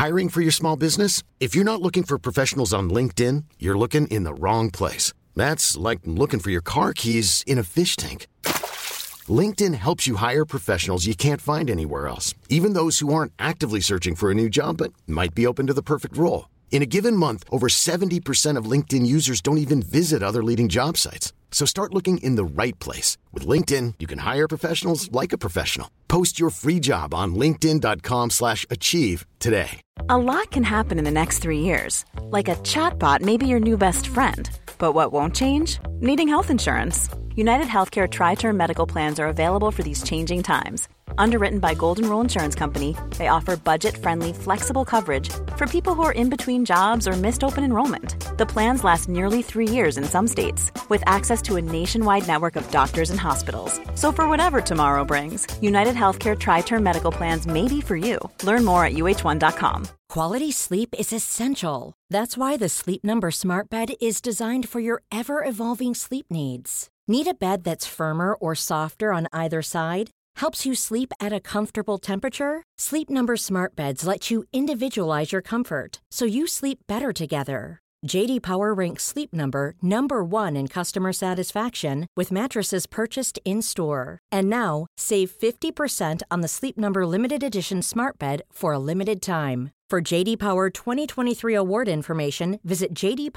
Hiring for your small business? If you're not looking for professionals on LinkedIn, you're looking in the wrong place. That's like looking for your car keys in a fish tank. LinkedIn helps you hire professionals you can't find anywhere else, even those who aren't actively searching for a new job but might be open to the perfect role. In a given month, over 70% of LinkedIn users don't even visit other leading job sites. So start looking in the right place. With LinkedIn, you can hire professionals like a professional. Post your free job on linkedin.com/achieve today. A lot can happen in the next 3 years. Like a chatbot may be your new best friend. But what won't change? Needing health insurance. United Healthcare Tri-Term Medical Plans are available for these changing times. Underwritten by Golden Rule Insurance Company, they offer budget-friendly, flexible coverage for people who are in between jobs or missed open enrollment. The plans last nearly 3 years in some states, with access to a nationwide network of doctors and hospitals. So for whatever tomorrow brings, United Healthcare Tri-Term Medical Plans may be for you. Learn more at uh1.com. Quality sleep is essential. That's why the Sleep Number Smart Bed is designed for your ever-evolving sleep needs. Need a bed that's firmer or softer on either side? Helps you sleep at a comfortable temperature? Sleep Number Smart Beds let you individualize your comfort, so you sleep better together. J.D. Power ranks Sleep Number number 1 in customer satisfaction with mattresses purchased in-store. And now, save 50% on the Sleep Number Limited Edition Smart Bed for a limited time. For J.D. Power 2023 award information, visit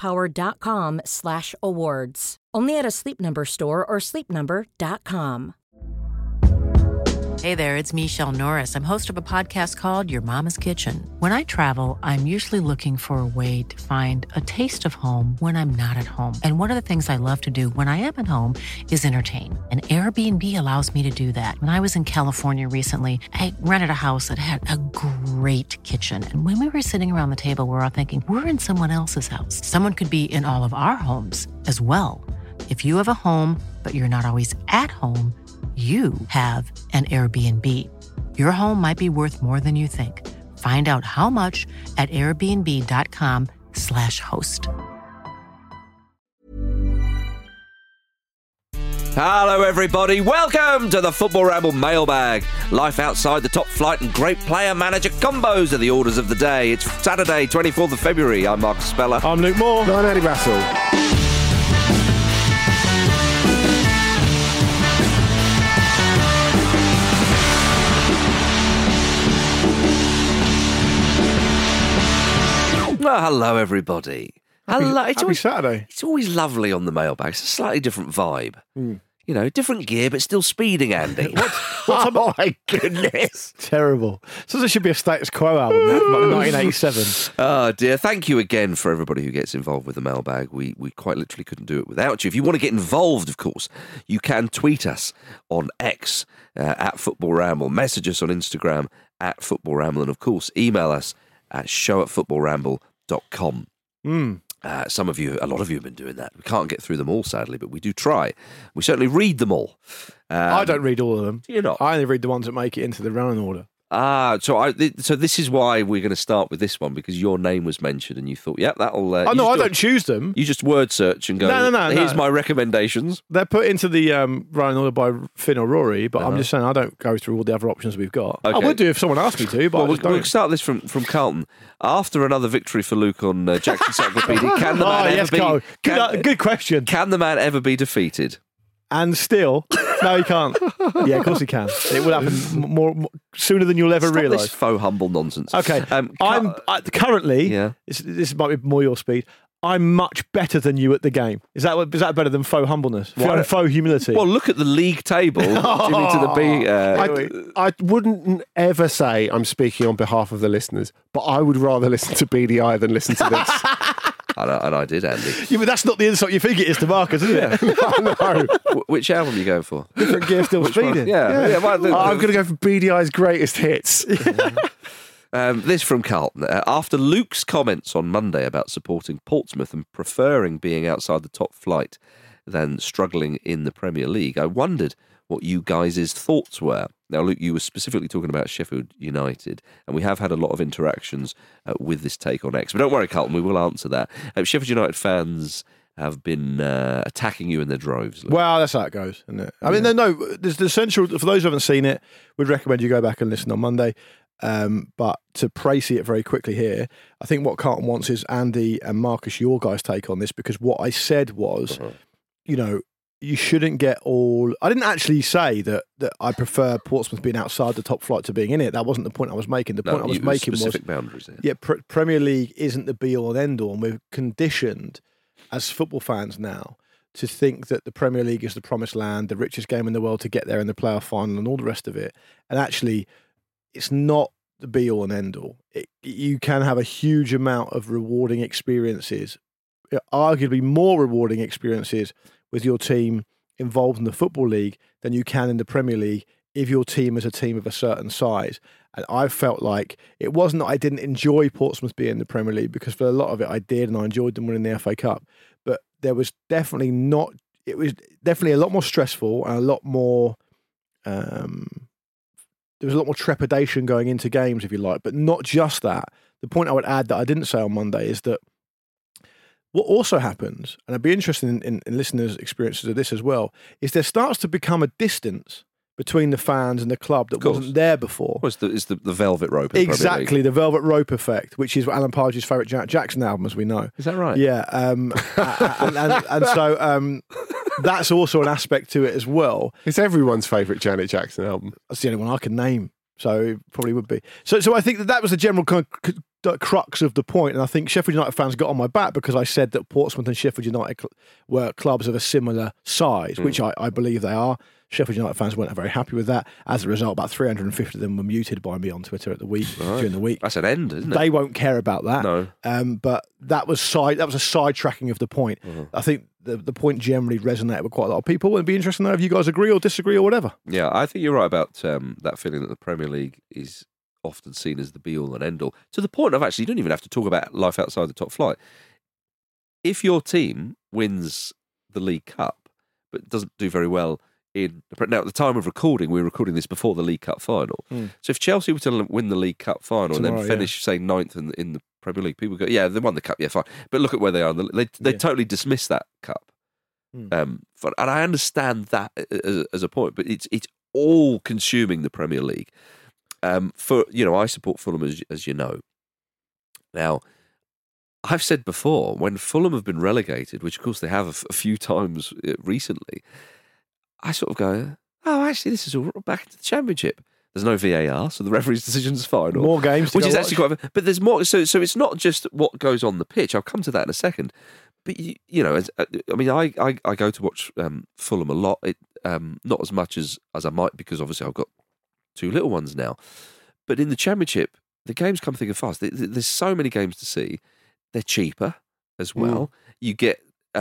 jdpower.com/awards. Only at a Sleep Number store or sleepnumber.com. Hey there, it's Michelle Norris. I'm host of a podcast called Your Mama's Kitchen. When I travel, I'm usually looking for a way to find a taste of home when I'm not at home. And one of the things I love to do when I am at home is entertain. And Airbnb allows me to do that. When I was in California recently, I rented a house that had a great kitchen. And when we were sitting around the table, we were all thinking, we're in someone else's house. Someone could be in all of our homes as well. If you have a home, but you're not always at home, you have an Airbnb. Your home might be worth more than you think. Find out how much at airbnb.com/host. Hello, everybody. Welcome to the Football Ramble mailbag. Life outside the top flight and great player-manager combos are the orders of the day. It's Saturday, 24th of February. I'm Marcus Speller. I'm Luke Moore. I'm Andy Brassel. Well, hello, everybody. Hello. Happy Saturday. It's always lovely on the mailbag. It's a slightly different vibe. You know, different gear, but still speeding, Andy. Oh, my goodness. Terrible. So there should be a Status Quo album, like 1987. Oh, dear. Thank you again for everybody who gets involved with the mailbag. We quite literally couldn't do it without you. If you want to get involved, of course, you can tweet us on X at Football Ramble, message us on Instagram at Football Ramble, and, of course, email us at show@footballramble.com. Some of you, a lot of you have been doing that. We can't get through them all, sadly, but we do try. We certainly read them all. I don't read all of them. Do you not? I only read the ones that make it into the running order. So this is why we're going to start with this one, because your name was mentioned and you thought, yeah, that'll... I don't choose them. You just word search and go, here's my recommendations. They're put into the running order by Finn or Rory, but I'm just saying I don't go through all the other options we've got. Okay. I would do if someone asked me to, but we'll start this from Carlton. After another victory for Luke on Jackson's Encyclopedia, can the man ever be... Good question. Can the man ever be defeated? And still, no, he can't. Yeah, of course he can. It will happen more sooner than you'll ever realise. This faux humble nonsense. Okay, I'm currently. Yeah. This might be more your speed. I'm much better than you at the game. Is that better than faux humbleness? Faux humility? Well, look at the league table. Jimmy to the B. I wouldn't ever say I'm speaking on behalf of the listeners, but I would rather listen to BDI than listen to this. And I did, Andy. Yeah, but that's not the insult you think it is to Marcus, is it? No. Which album are you going for? Different Gear, Still Speeding. Yeah. I'm going to go for BDI's greatest hits. This from Carlton. After Luke's comments on Monday about supporting Portsmouth and preferring being outside the top flight than struggling in the Premier League, I wondered what you guys' thoughts were. Now, Luke, you were specifically talking about Sheffield United, and we have had a lot of interactions with this take on X. But don't worry, Carlton, we will answer that. Sheffield United fans have been attacking you in their droves. Luke. Well, that's how it goes, isn't it? I mean, no, there's the essential, for those who haven't seen it, we'd recommend you go back and listen on Monday. But to praise it very quickly here, I think what Carlton wants is Andy and Marcus, your guys' take on this, because what I said was, you shouldn't get all. I didn't actually say that I prefer Portsmouth being outside the top flight to being in it. That wasn't the point I was making. The point I was making was specific boundaries. Premier League isn't the be all and end all, and we're conditioned as football fans now to think that the Premier League is the promised land, the richest game in the world to get there in the playoff final, and all the rest of it. And actually, it's not the be all and end all. You can have a huge amount of rewarding experiences, arguably more rewarding experiences, with your team involved in the Football League than you can in the Premier League if your team is a team of a certain size. And I felt like it wasn't that I didn't enjoy Portsmouth being in the Premier League, because for a lot of it I did, and I enjoyed them winning the FA Cup. But there was definitely not. It was definitely a lot more stressful and a lot more. There was a lot more trepidation going into games, if you like, but not just that. The point I would add that I didn't say on Monday is that what also happens, and I'd be interested in listeners' experiences of this as well, is there starts to become a distance between the fans and the club that wasn't there before. Well, it's the velvet rope. Exactly, the velvet rope effect, which is Alan Partridge's favourite Janet Jackson album, as we know. Is that right? Yeah, and so that's also an aspect to it as well. It's everyone's favourite Janet Jackson album. That's the only one I can name, so it probably would be. So I think that was the general kind of crux of the point, and I think Sheffield United fans got on my back because I said that Portsmouth and Sheffield United were clubs of a similar size, which I believe they are. Sheffield United fans weren't very happy with that. As a result, about 350 of them were muted by me on Twitter during the week. That's an end, isn't it? They won't care about that. No. But that was a sidetracking of the point. I think the point generally resonated with quite a lot of people, and it'd be interesting to know if you guys agree or disagree or whatever. Yeah, I think you're right about that feeling that the Premier League is often seen as the be-all and end-all, to the point of actually you don't even have to talk about life outside the top flight. If your team wins the League Cup but doesn't do very well now, at the time of recording, we were recording this before the League Cup final. So if Chelsea were to win the League Cup final and then finish, say, 9th in the Premier League, people go, yeah, they won the Cup, yeah, fine. But look at where they are. They totally dismiss that Cup. And I understand that as a point, but it's all consuming the Premier League. I support Fulham, as you know. Now, I've said before, when Fulham have been relegated, which of course they have a few times recently, I sort of go, oh, actually, this is all back into the Championship. There's no VAR, so the referee's decision's final. More games to which go is watch. actually quite. But there's more. So it's not just what goes on the pitch. I'll come to that in a second. But I go to watch Fulham a lot. Not as much as I might, because obviously I've got 2 little ones now. But in the Championship, the games come thick and fast. There's so many games to see. They're cheaper as well. You get.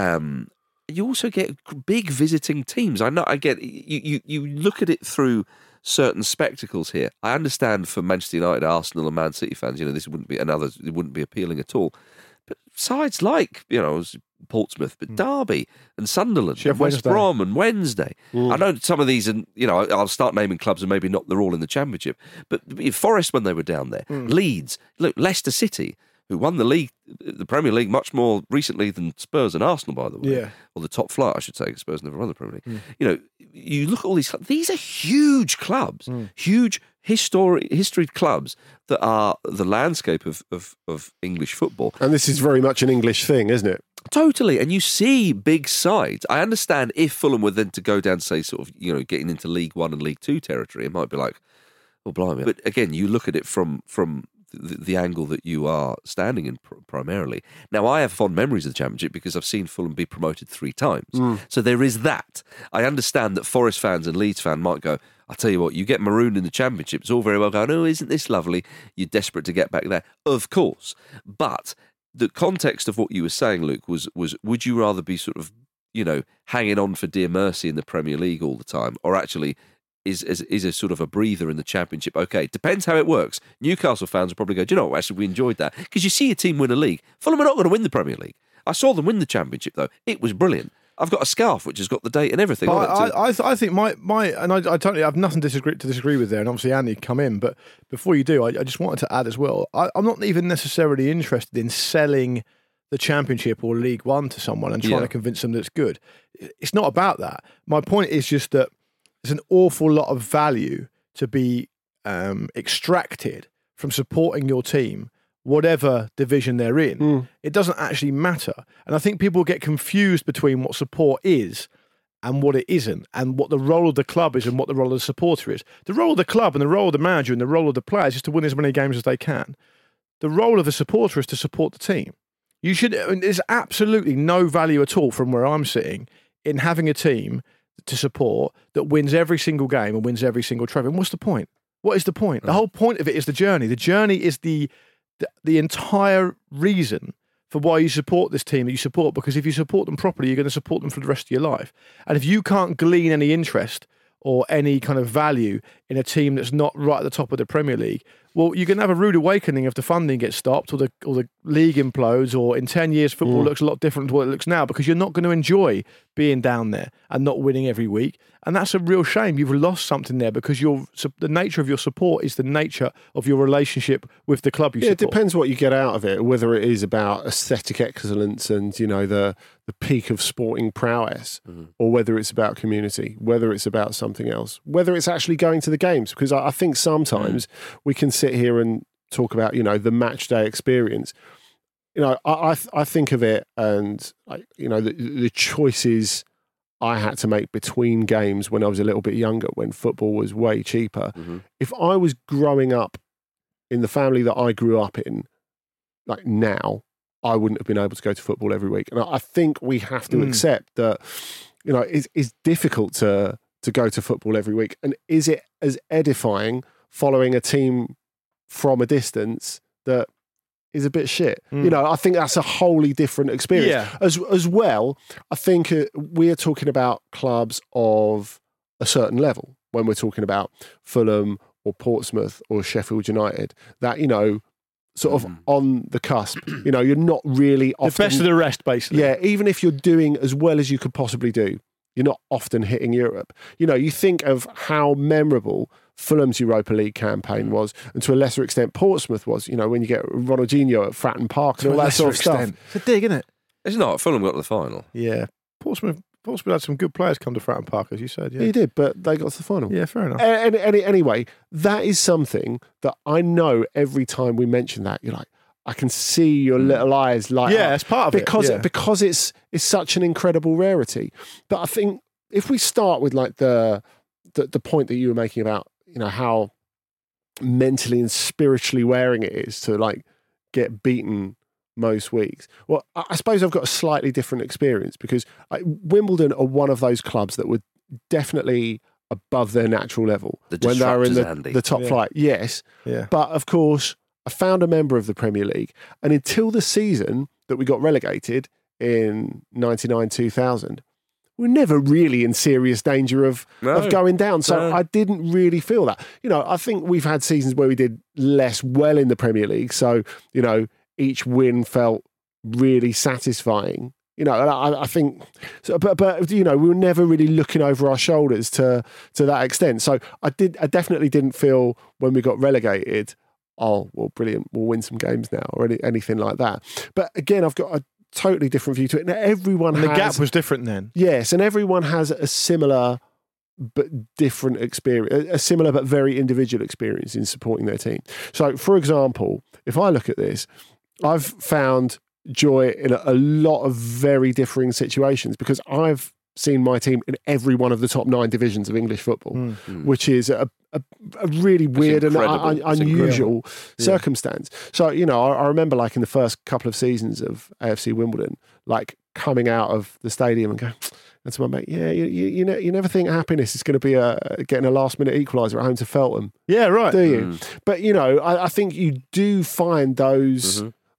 You also get big visiting teams. I know. I get you look at it through certain spectacles here. I understand for Manchester United, Arsenal, and Man City fans, this wouldn't be it wouldn't be appealing at all. But sides like Portsmouth, but Derby and Sunderland, and West Brom and Wednesday. I know some of these, and I'll start naming clubs, and maybe not they're all in the Championship. But Forest when they were down there, Leeds, look, Leicester City, who won the Premier League much more recently than Spurs and Arsenal, by the way. Yeah. Or the top flight, I should say, because Spurs never won the Premier League. You look at all these clubs, these are huge clubs, huge history clubs that are the landscape of English football. And this is very much an English thing, isn't it? Totally. And you see big sides. I understand if Fulham were then to go down, say, sort of, getting into League One and League Two territory, it might be like, oh, blimey. But again, you look at it from the angle that you are standing in primarily. Now, I have fond memories of the Championship because I've seen Fulham be promoted 3 times. So there is that. I understand that Forest fans and Leeds fans might go, I'll tell you what, you get marooned in the Championship, it's all very well going, oh, isn't this lovely? You're desperate to get back there. Of course. But the context of what you were saying, Luke, was would you rather be sort of, hanging on for dear mercy in the Premier League all the time, or actually is a sort of a breather in the Championship? Okay, depends how it works. Newcastle fans will probably go, do you know what, actually we enjoyed that. Because you see a team win a league. Fulham are not going to win the Premier League. I saw them win the Championship, though. It was brilliant. I've got a scarf which has got the date and everything on it. I think my and I totally have nothing to disagree with there, and obviously Andy come in, but before you do, I just wanted to add as well, I'm not even necessarily interested in selling the Championship or League One to someone and trying to convince them that it's good. It's not about that. My point is just that there's an awful lot of value to be extracted from supporting your team, whatever division they're in. It doesn't actually matter. And I think people get confused between what support is and what it isn't, and what the role of the club is and what the role of the supporter is. The role of the club and the role of the manager and the role of the players is to win as many games as they can. The role of the supporter is to support the team. There's absolutely no value at all from where I'm sitting in having a team to support that wins every single game and wins every single trophy. And what's the point? What is the point? The whole point of it is the journey. The journey is the entire reason for why you support this team that you support, because if you support them properly, you're going to support them for the rest of your life. And if you can't glean any interest or any kind of value in a team that's not right at the top of the Premier League, well, you're going to have a rude awakening if the funding gets stopped or the league implodes, or in 10 years football looks a lot different to what it looks now, because you're not going to enjoy being down there and not winning every week. And that's a real shame. You've lost something there, because the nature of your support is the nature of your relationship with the club you support. It depends what you get out of it, whether it is about aesthetic excellence and, you know, the peak of sporting prowess, or whether it's about community, whether it's about something else, whether it's actually going to the games. Because I think sometimes we can sit here and talk about, you know, the match day experience. You know, I think of it, and you know, the choices I had to make between games when I was a little bit younger, when football was way cheaper. If I was growing up in the family that I grew up in, like now, I wouldn't have been able to go to football every week. And I think we have to accept that, you know, it's difficult to go to football every week. And is it as edifying following a team from a distance that is a bit shit? You know, I think that's a wholly different experience. Yeah. As well, I think we're talking about clubs of a certain level when we're talking about Fulham or Portsmouth or Sheffield United, that, you know, sort of on the cusp. You know, you're not really often... The best of the rest, basically. Yeah, even if you're doing as well as you could possibly do, you're not often hitting Europe. You know, you think of how memorable Fulham's Europa League campaign was, and to a lesser extent Portsmouth was, you know, when you get Ronaldinho at Fratton Park and all that sort of stuff. It's a dig, isn't it? It's not. Fulham got to the final. Yeah. Portsmouth had some good players come to Fratton Park, as you said. Yeah, He did, but they got to the final. Yeah, fair enough. Anyway, that is something that I know every time we mention that, you're like, I can see your little eyes light up. Yeah, it's part of it. Because it's such an incredible rarity. But I think if we start with like the point that you were making about, you know, how mentally and spiritually wearing it is to like get beaten most weeks. Well, I suppose I've got a slightly different experience, because Wimbledon are one of those clubs that were definitely above their natural level when they were in the top flight. Yes. Yeah. But of course, I found a member of the Premier League, and until the season that we got relegated in 99-2000, we're never really in serious danger of going down. So I didn't really feel that. You know, I think we've had seasons where we did less well in the Premier League. So, you know, each win felt really satisfying. You know, and I think, but you know, we were never really looking over our shoulders to that extent. So I definitely didn't feel when we got relegated, oh, well, brilliant, we'll win some games now, or anything like that. But again, I've got a totally different view to it. Now, the gap was different then. Yes, and everyone has a similar but different experience, a similar but very individual experience in supporting their team. So, for example, if I look at this, I've found joy in a lot of very differing situations, because I've seen my team in every one of the top 9 divisions of English football, which is a really weird and unusual circumstance. So, you know, I remember like in the first couple of seasons of AFC Wimbledon, like coming out of the stadium and going, and to my mate, yeah, you never think happiness is going to be getting a last minute equaliser at home to Feltham. Yeah, right. Do you? But, you know, I think you do find those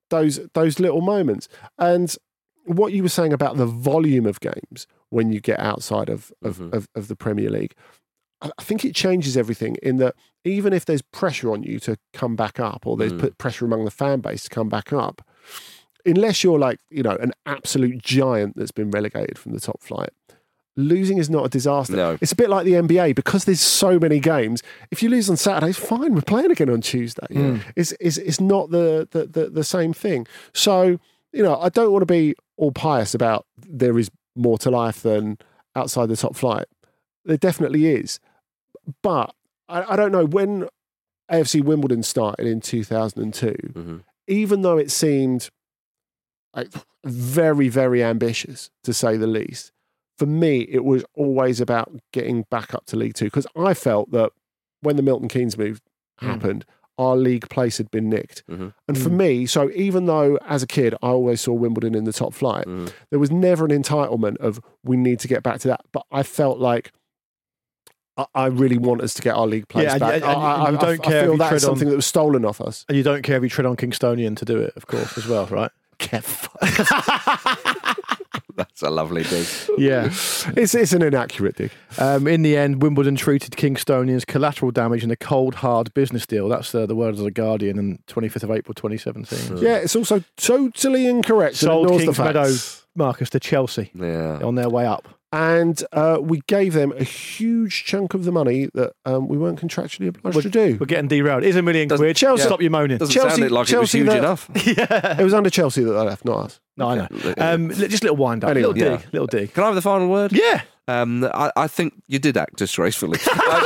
little moments. And what you were saying about the volume of games when you get outside of the Premier League, I think it changes everything, in that even if there's pressure on you to come back up, or there's put pressure among the fan base to come back up, unless you're like, you know, an absolute giant that's been relegated from the top flight, losing is not a disaster. No. It's a bit like the NBA, because there's so many games. If you lose on Saturday, it's fine. We're playing again on Tuesday. It's not the same thing. So, you know, I don't want to be all pious about there is more to life than outside the top flight. There definitely is. But I don't know, when AFC Wimbledon started in 2002, even though it seemed like very, very ambitious, to say the least, for me, it was always about getting back up to League Two, because I felt that when the Milton Keynes move happened, our league place had been nicked. And for me, so even though as a kid I always saw Wimbledon in the top flight, there was never an entitlement of we need to get back to that. But I felt like I really want us to get our league place back. And you don't care I feel if you that's tread something on, that was stolen off us. and you don't care if you tread on Kingstonian to do it, of course, as well, right? Get That's a lovely dig. Yeah. It's an inaccurate dig. In the end, Wimbledon treated Kingstonians collateral damage in a cold, hard business deal. That's the words of The Guardian on 25th of April 2017. Yeah, it's also totally incorrect. Sold It ignores Kings the Meadow, facts. Marcus, to Chelsea on their way up. And we gave them a huge chunk of the money that we weren't contractually obliged to do. We're getting derailed. It's £1 million quid. Chelsea- Stop your moaning. Doesn't sound like it was huge enough. It was under Chelsea that they left, not us. No, I know. Just a little wind up. Anyway, little dig. Can I have the final word? Yeah. I think you did act disgracefully.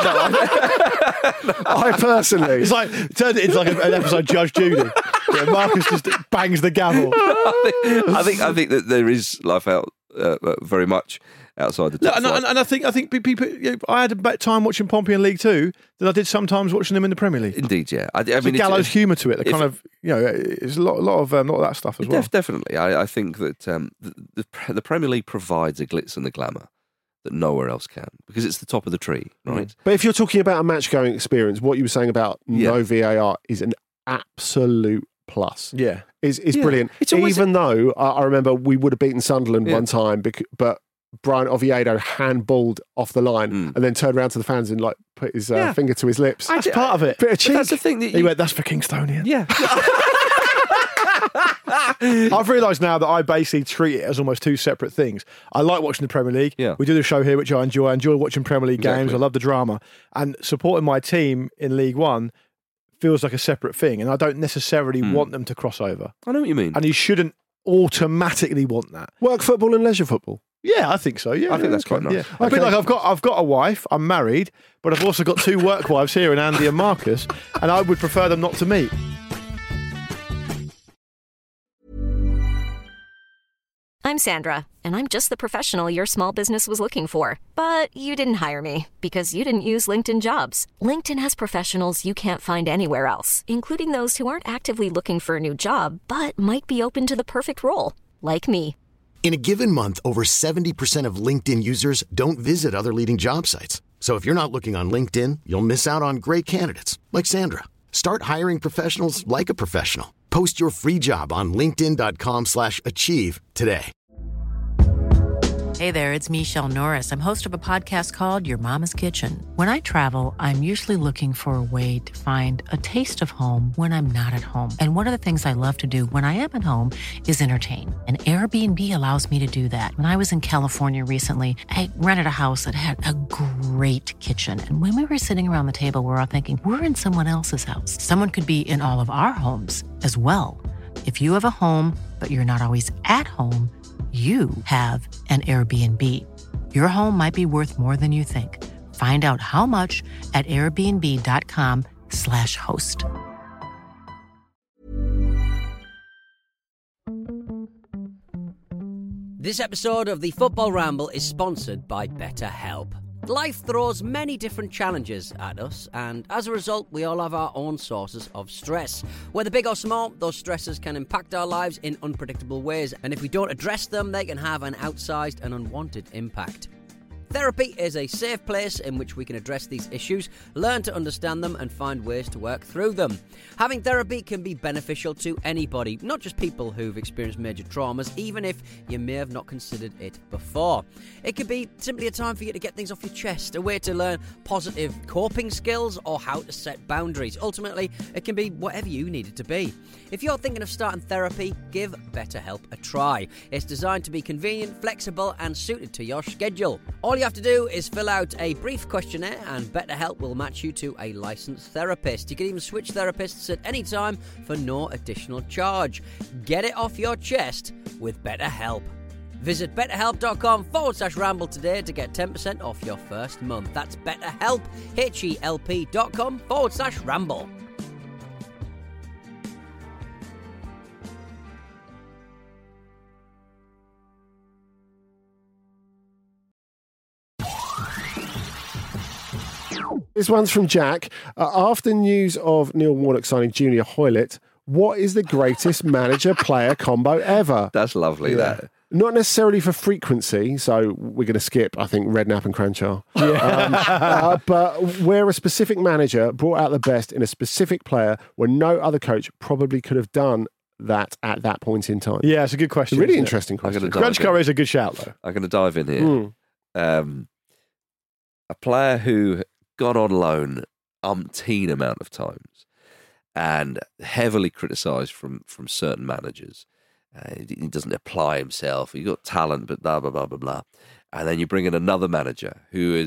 I personally... It's like, turned it into like an episode of Judge Judy. Yeah, Marcus just bangs the gavel. I think that there is life out very much outside the top flight. And I think people. I had a better time watching Pompey in League Two than I did sometimes watching them in the Premier League. Indeed, yeah. I There's mean, a gallows humour to it. The kind of it's a lot of that stuff as well. Definitely, I think that the Premier League provides a glitz and a glamour that nowhere else can, because it's the top of the tree, right? But if you're talking about a match-going experience, what you were saying about no VAR is an absolute plus. Yeah. Is brilliant. It's always Even though I remember we would have beaten Sunderland one time, but Brian Oviedo handballed off the line and then turned around to the fans and put his finger to his lips. That's part of it. Bit of cheek. That's the thing that He went, that's for Kingstonian. Yeah. I've realised now that I basically treat it as almost two separate things. I like watching the Premier League. Yeah. We do the show here, which I enjoy. I enjoy watching Premier League games. I love the drama. And supporting my team in League One feels like a separate thing. And I don't necessarily want them to cross over. I know what you mean. And you shouldn't automatically want that. Work football and leisure football. Yeah, I think so. Yeah, I think that's quite nice. Yeah. A bit like I've got a wife. I'm married, but I've also got two work wives here, in Andy and Marcus, and I would prefer them not to meet. I'm Sandra, and I'm just the professional your small business was looking for. But you didn't hire me because you didn't use LinkedIn Jobs. LinkedIn has professionals you can't find anywhere else, including those who aren't actively looking for a new job, but might be open to the perfect role, like me. In a given month, over 70% of LinkedIn users don't visit other leading job sites. So if you're not looking on LinkedIn, you'll miss out on great candidates like Sandra. Start hiring professionals like a professional. Post your free job on linkedin.com/achieve today. Hey there, it's Michelle Norris. I'm host of a podcast called Your Mama's Kitchen. When I travel, I'm usually looking for a way to find a taste of home when I'm not at home. And one of the things I love to do when I am at home is entertain. And Airbnb allows me to do that. When I was in California recently, I rented a house that had a great kitchen. And when we were sitting around the table, we're all thinking, we're in someone else's house. Someone could be in all of our homes as well. If you have a home, but you're not always at home, you have an Airbnb. Your home might be worth more than you think. Find out how much at airbnb.com/host. This episode of the Football Ramble is sponsored by BetterHelp. Life throws many different challenges at us, and as a result, we all have our own sources of stress. Whether big or small, those stresses can impact our lives in unpredictable ways, and if we don't address them, they can have an outsized and unwanted impact. Therapy is a safe place in which we can address these issues, learn to understand them, and find ways to work through them. Having therapy can be beneficial to anybody, not just people who've experienced major traumas, even if you may have not considered it before. It could be simply a time for you to get things off your chest, a way to learn positive coping skills or how to set boundaries. Ultimately, it can be whatever you need it to be. If you're thinking of starting therapy, give BetterHelp a try. It's designed to be convenient, flexible, and suited to your schedule. All you have to do is fill out a brief questionnaire and BetterHelp will match you to a licensed therapist. You can even switch therapists at any time for no additional charge. Get it off your chest with BetterHelp. Visit betterhelp.com/ramble today to get 10% off your first month. That's BetterHelp, HELP.com/ramble. This one's from Jack. After news of Neil Warnock signing Junior Hoylett, what is the greatest manager-player combo ever? That's lovely, that. Not necessarily for frequency, so we're going to skip, I think, Redknapp and Cranshaw. But where a specific manager brought out the best in a specific player when no other coach probably could have done that at that point in time. Yeah, it's a good question. Really interesting question. Cranshaw is a good shout, though. I'm going to dive in here. A player who got on loan umpteen amount of times and heavily criticised from certain managers. He doesn't apply himself. He's got talent, but blah, blah, blah, blah, blah. And then you bring in another manager who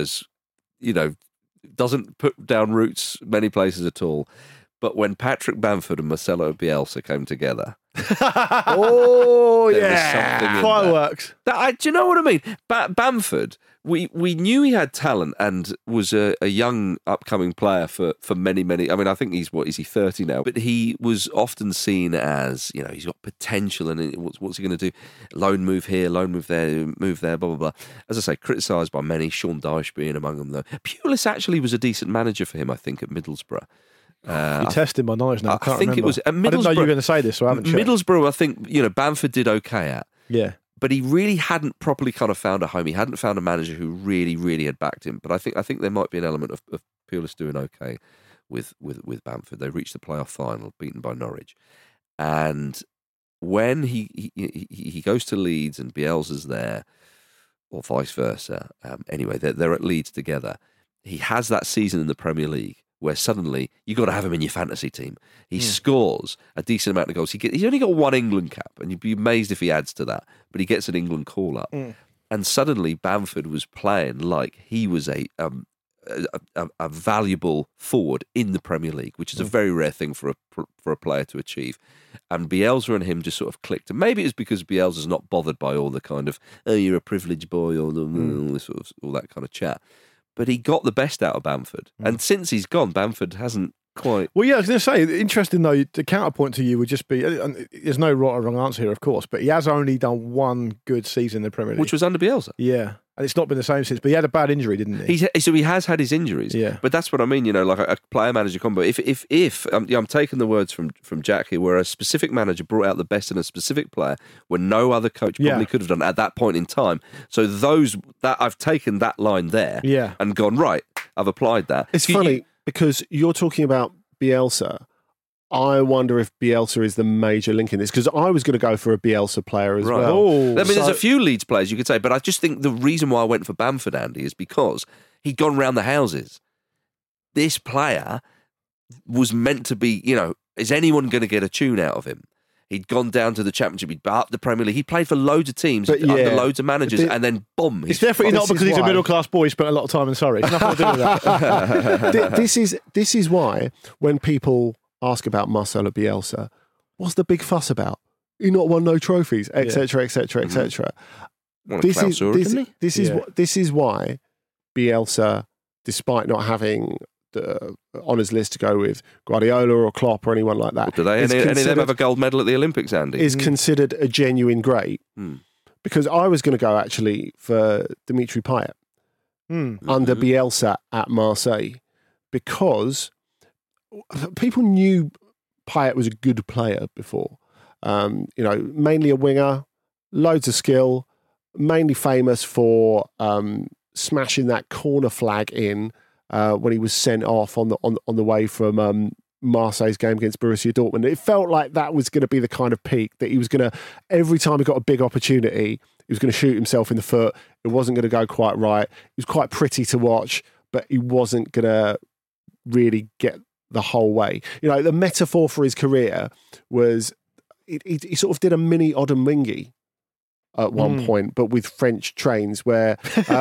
doesn't put down roots many places at all. But when Patrick Bamford and Marcelo Bielsa came together... Oh, yeah. Fireworks. Do you know what I mean? Bamford, we knew he had talent and was a young upcoming player for many, many... I mean, I think he's 30 now? But he was often seen as, he's got potential and what's he going to do? Loan move here, loan move there, blah, blah, blah. As I say, criticised by many, Sean Dyche being among them, though. Pulis actually was a decent manager for him, I think, at Middlesbrough. You're testing my knowledge now. I think remember. It was. I didn't know you were going to say this, so I haven't checked. Middlesbrough, I think, Bamford did okay at. Yeah. But he really hadn't properly kind of found a home. He hadn't found a manager who really, really had backed him. But I think there might be an element of Pulis doing okay with Bamford. They reached the playoff final, beaten by Norwich. And when he goes to Leeds and Bielsa's there, or vice versa, anyway, they're at Leeds together. He has that season in the Premier League where suddenly you've got to have him in your fantasy team. He scores a decent amount of goals. He's only got one England cap, and you'd be amazed if he adds to that, but he gets an England call-up. And suddenly Bamford was playing like he was a valuable forward in the Premier League, which is a very rare thing for a player to achieve. And Bielsa and him just sort of clicked. And maybe it's because Bielsa's not bothered by all the kind of, oh, you're a privileged boy, or all that kind of chat. But he got the best out of Bamford. And since he's gone, Bamford hasn't quite... Well, yeah, I was going to say, interesting though, the counterpoint to you would just be, there's no right or wrong answer here, of course, but he has only done one good season in the Premier League. Which was under Bielsa. Yeah. And it's not been the same since, but he had a bad injury, didn't he? So he has had his injuries. Yeah. But that's what I mean, like a player-manager combo. If I'm taking the words from Jack here, where a specific manager brought out the best in a specific player when no other coach probably could have done at that point in time. So that I've taken that line there and gone, right, I've applied that. It's funny because you're talking about Bielsa. I wonder if Bielsa is the major link in this, because I was going to go for a Bielsa player as well. Oh. I mean, there's a few Leeds players you could say, but I just think the reason why I went for Bamford, Andy, is because he'd gone round the houses. This player was meant to be, is anyone going to get a tune out of him? He'd gone down to the Championship, he'd up the Premier League. He played for loads of teams, under loads of managers, and then boom. It's definitely not because he's a middle-class boy who spent a lot of time in Surrey. It's nothing to do with that. This is why when people ask about Marcelo Bielsa, what's the big fuss about? He not won no trophies, etc., etc., etc. This is why Bielsa, despite not having the honours list to go with Guardiola or Klopp or anyone like that, do they? Any of them have a gold medal at the Olympics, Andy? Is considered a genuine great. Because I was going to go actually for Dimitri Payet under Bielsa at Marseille, because people knew Payet was a good player before. Mainly a winger, loads of skill, mainly famous for smashing that corner flag in when he was sent off on the way from Marseille's game against Borussia Dortmund. It felt like that was going to be the kind of peak that he was going to, every time he got a big opportunity, he was going to shoot himself in the foot. It wasn't going to go quite right. It was quite pretty to watch, but he wasn't going to really get the whole way. The metaphor for his career was he sort of did a mini Odemwingie at one point, but with French trains, where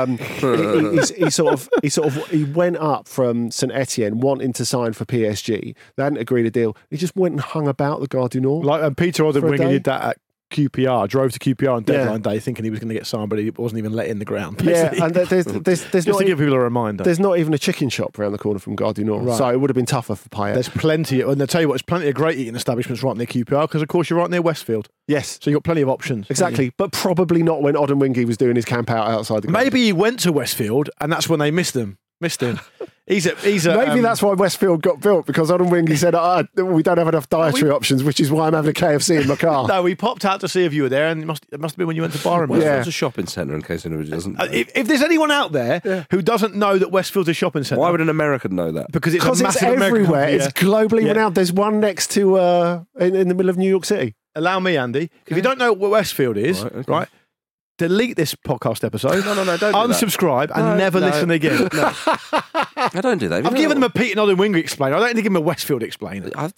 he went up from St Etienne wanting to sign for PSG. They hadn't agreed a deal. He just went and hung about the Gare du Nord. Like Peter Odemwingie did that at QPR, drove to QPR on deadline day thinking he was going to get signed, but he wasn't even let in the ground. Basically. Yeah, and there's just not to give people a reminder. There's not even a chicken shop around the corner from Gare du Nord, right. So it would have been tougher for Payet. There's plenty, and I'll tell you what, there's plenty of great eating establishments right near QPR, because of course you're right near Westfield. Yes. So you've got plenty of options. Exactly, but probably not when Odemwingie was doing his camp out outside the ground. Maybe he went to Westfield, and that's when they missed them. Missed him. He's a. Maybe that's why Westfield got built, because on a wing he said, we don't have enough dietary options, which is why I'm having a KFC in my car. No, we popped out to see if you were there, and it must have been when you went to Byron. Westfield's a shopping centre, in case anybody doesn't know. If there's anyone out there who doesn't know that Westfield's a shopping centre, why would an American know that? Because it's everywhere. American, it's globally renowned. There's one next to in the middle of New York City. Allow me, Andy. If you don't know what Westfield is, right? Delete this podcast episode. No, don't unsubscribe and never listen again. No. I don't do that. I've given them a Pete and Olin Winger explainer. I don't need to give them a Westfield explainer. I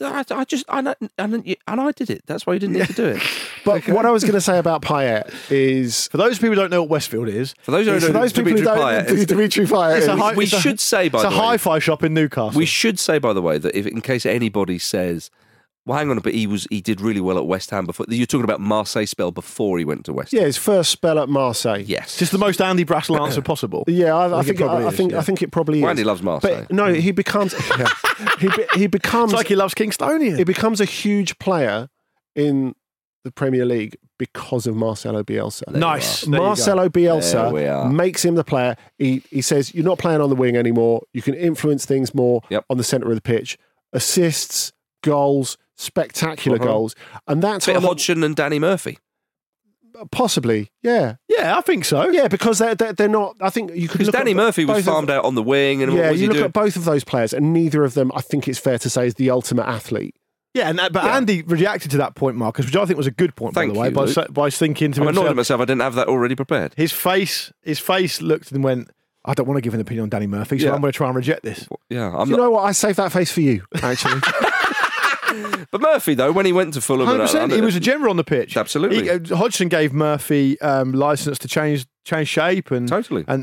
did it. That's why you didn't need to do it. But what I was going to say about Payet is, for those people who don't know what Westfield is, for those people who don't know Dimitri Payet, we should say, by the way, it's a hi-fi shop in Newcastle. We should say, by the way, that if in case anybody says, well, hang on a bit, he did really well at West Ham before. You're talking about Marseille spell before he went to West Ham. Yeah, his first spell at Marseille. Yes, just the most Andy Brassel answer possible. Yeah, I think it probably is. Well, Andy loves Marseille. But no, he becomes he becomes it's like he loves Kingstonian. He becomes a huge player in the Premier League because of Marcelo Bielsa. Nice. Marcelo Bielsa makes him the player. He says, you're not playing on the wing anymore. You can influence things more on the centre of the pitch. Assists, goals, spectacular goals. And that's a bit of Hodgson and Danny Murphy. Possibly, yeah. Yeah, I think so. Yeah, because they're not, I think you could look Danny Murphy was farmed out on the wing. And what was you look doing? at both of those players and neither of them, I think it's fair to say, is the ultimate athlete. Yeah, Andy reacted to that point, Marcus, which I think was a good point, by the way, by thinking to himself. I'm annoyed at myself, I didn't have that already prepared. His face looked and went, I don't want to give an opinion on Danny Murphy, so I'm going to try and reject this. Yeah, you know what? I saved that face for you, actually. But Murphy, though, when he went to Fulham, 100%, he was a general on the pitch. Absolutely, Hodgson gave Murphy license to change shape and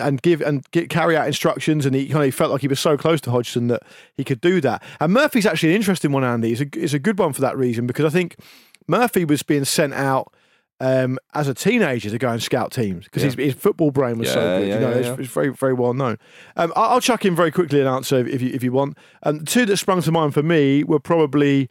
carry out instructions, and he felt like he was so close to Hodgson that he could do that. And Murphy's actually an interesting one, Andy. It's a good one for that reason, because I think Murphy was being sent out as a teenager to go and scout teams because his football brain was so good. It's very, very well known. I'll chuck in very quickly an answer if you want. The two that sprung to mind for me were probably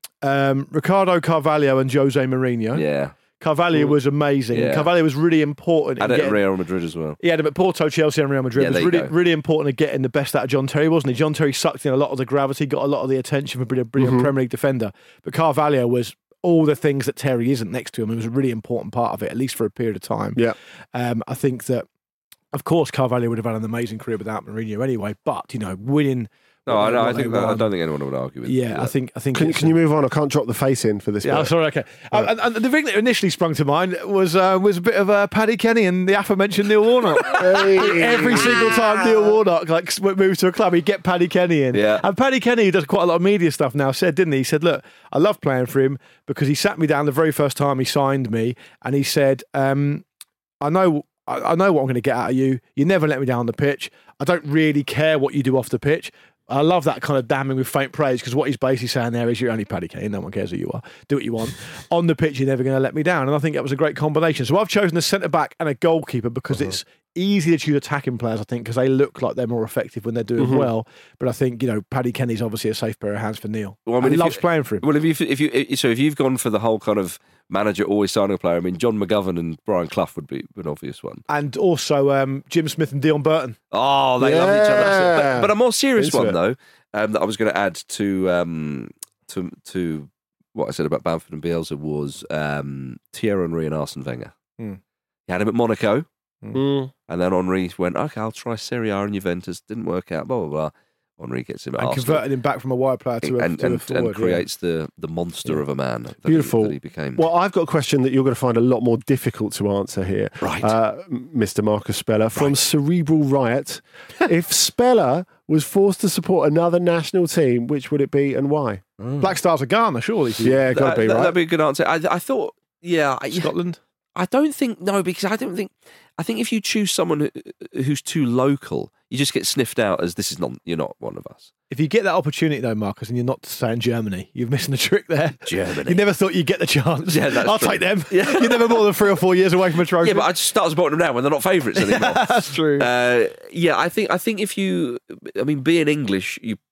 Ricardo Carvalho and Jose Mourinho. Yeah. Carvalho was amazing. Yeah. Carvalho was really important. And at Real Madrid as well. He had him at Porto, Chelsea and Real Madrid. It was really important at getting the best out of John Terry, wasn't he? John Terry sucked in a lot of the gravity, got a lot of the attention for being a brilliant Premier League defender. But Carvalho was all the things that Terry isn't next to him. It was a really important part of it, at least for a period of time. Yeah. I think that, of course, Carvalho would have had an amazing career without Mourinho anyway, but, winning... No, I don't think anyone would argue with that. Yeah, I think. Can you move on? I can't drop the face in for this. Yeah, sorry. Okay. And the thing that initially sprung to mind was a bit of Paddy Kenny and the aforementioned Neil Warnock. Every single time Neil Warnock moves to a club, he'd get Paddy Kenny in. Yeah. And Paddy Kenny, who does quite a lot of media stuff now, said, didn't he? He said, "Look, I love playing for him because he sat me down the very first time he signed me, and he said, I know what I'm going to get out of you. You never let me down on the pitch. I don't really care what you do off the pitch." I love that kind of damning with faint praise, because what he's basically saying there is, you're only Paddy Kane, no one cares who you are. Do what you want. On the pitch, you're never going to let me down. And I think that was a great combination. So I've chosen a centre-back and a goalkeeper because it's easy to choose attacking players, I think, because they look like they're more effective when they're doing well. But I think, Paddy Kenny's obviously a safe pair of hands for Neil. Well, he loves playing for him. Well, if you've gone for the whole kind of manager always signing a player, I mean, John McGovern and Brian Clough would be an obvious one. And also Jim Smith and Dion Burton. Oh, they love each other. But a more serious one, though, that I was going to add to what I said about Bamford and Bielsa was Thierry Henry and Arsene Wenger. He had him at Monaco, and then Henry went, okay, I'll try Serie A and Juventus. Didn't work out, blah, blah, blah. Henry gets him at Arsenal. Converted him back from a wide player to a forward. And creates the monster of a man. Beautiful. That he became. Well, I've got a question that you're going to find a lot more difficult to answer here. Right. Mr. Marcus Speller from Cerebral Riot. If Speller was forced to support another national team, which would it be and why? Black Stars of Ghana, surely. Yeah, got to be, right? That'd be a good answer. I thought, Scotland? I don't think, because I think if you choose someone who's too local, you just get sniffed out as you're not one of us. If you get that opportunity though, Marcus, and you're not saying Germany, you're missing the trick there. Germany. You never thought you'd get the chance. Yeah, that's I'll true. take them. Yeah. You're never more than 3 or 4 years away from a trophy. Yeah, but I just start supporting them now when they're not favourites anymore. That's true. I think being English, you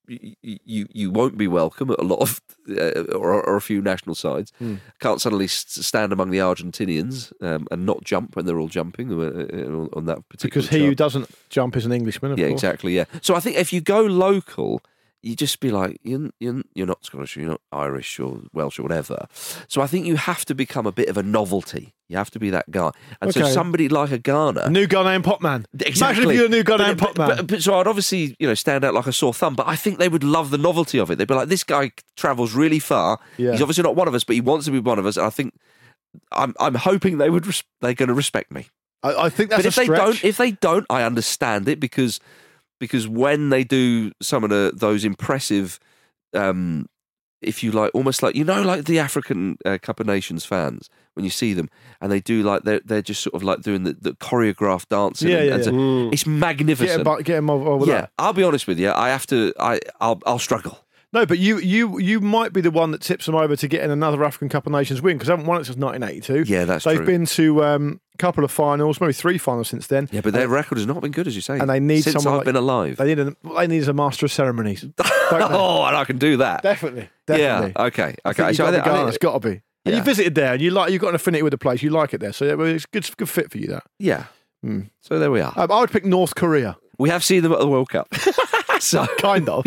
you won't be welcome at a lot of or a few national sides. Can't suddenly stand among the Argentinians and not jump when they're all jumping on that particular. Because he who doesn't jump is an Englishman. Of course. Exactly. Yeah. So I think if you go local, you just be like, you're not Scottish, you're not Irish or Welsh or whatever. So I think you have to become a bit of a novelty. You have to be that guy. And so somebody like a Ghana... New Ghanaian pop man. Exactly. Imagine if you're a new Ghanaian pop man. But so I'd obviously, stand out like a sore thumb, but I think they would love the novelty of it. They'd be like, this guy travels really far. Yeah. He's obviously not one of us, but he wants to be one of us. And I think, I'm hoping they're going to respect me. I think that's but if they don't, I understand it because when they do some of those impressive, if you like, almost like, like the African Cup of Nations fans, when you see them and they do like, they're just sort of like doing the choreographed dancing. It's magnificent. Get him over that. I'll be honest with you. I'll struggle. No, but you might be the one that tips them over to getting another African Cup of Nations win because they haven't won it since 1982. Yeah, that's true. They've been to a couple of finals, maybe 3 finals since then. Yeah, but their record has not been good, as you say. And they need since someone I've been alive. They need a master of ceremonies. Oh, and I can do that. Definitely. Yeah. Okay. I think it's got to be. And you visited there, and you've got an affinity with the place. You like it there, so it's good fit for you. That. Yeah. So there we are. I would pick North Korea. We have seen them at the World Cup. So kind of.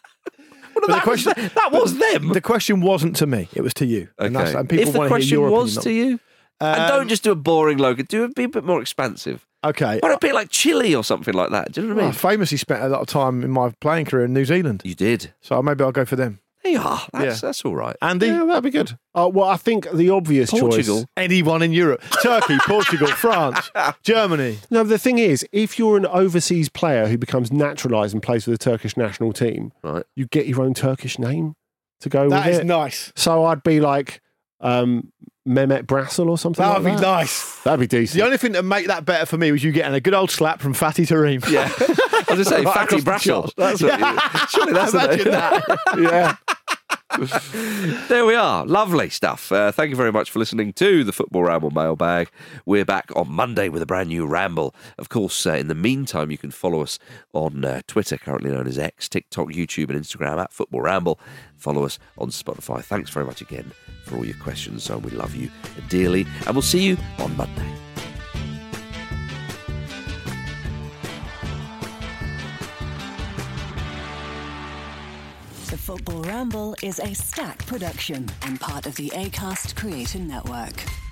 That was them. The question wasn't to me; it was to you. Okay. And people if the question was to you, and don't just do a boring logo, be a bit more expansive. Okay, or a bit like Chile or something like that. Do you know what I mean? I famously spent a lot of time in my playing career in New Zealand. You did, so maybe I'll go for them. There you are. That's all right. Andy? Yeah, that'd be good. Well, I think the obvious Portugal. choice... Anyone in Europe. Turkey, Portugal, France, Germany. No, the thing is, if you're an overseas player who becomes naturalised and plays for the Turkish national team, right, you get your own Turkish name to go with it. That is nice. So I'd be like Mehmet Brassel or something like that. That'd be nice. That'd be decent. The only thing that make that better for me was you getting a good old slap from Fatty Tareem. Yeah. I was going to say, Fatty Brassel. Surely that's Imagine that. Yeah. There we are. Lovely stuff. Thank you very much for listening to the Football Ramble mailbag. We're back on Monday with a brand new ramble. Of course, in the meantime, you can follow us on Twitter, currently known as X, TikTok, YouTube and Instagram at Football Ramble. Follow us on Spotify. Thanks very much again for all your questions. So we love you dearly. And we'll see you on Monday. The Football Ramble is a Stack production and part of the Acast Creator Network.